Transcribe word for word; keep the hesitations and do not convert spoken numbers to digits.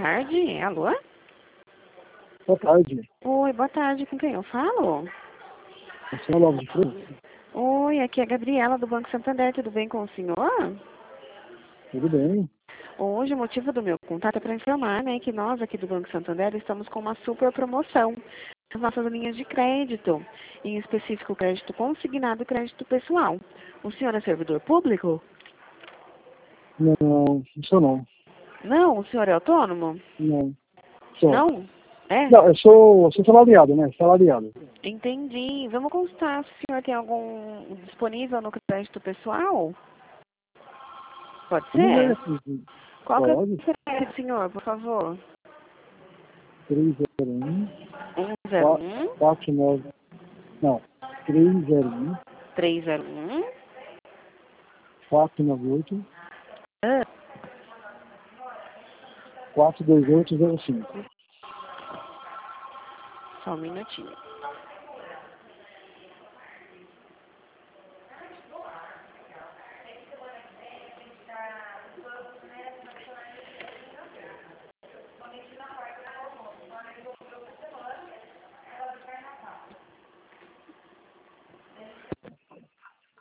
tarde. Alô? Boa tarde. Oi, boa tarde. Com quem eu falo? O senhor Lopes de Freitas? Oi, aqui é a Gabriela do Banco Santander. Tudo bem com o senhor? Tudo bem. Hoje o motivo do meu contato é para informar, né, que nós aqui do Banco Santander estamos com uma super promoção nas nossas linhas de crédito, em específico crédito consignado e crédito pessoal. O senhor é servidor público? Não, isso não. Não, o senhor é autônomo? Não. Sou. Não? É? Não, eu sou, eu sou salariado, né? Salariado. Entendi. Vamos constar se o senhor tem algum disponível no crédito pessoal? Pode Vamos ver ser? aqui. Qual que é Pode. o crédito, senhor, por favor? três zero um, um zero um, quatro nove. Não. três zero um, três zero um. quatro nove oito, Ah, quatro dois oito zero cinco. só um minutinho.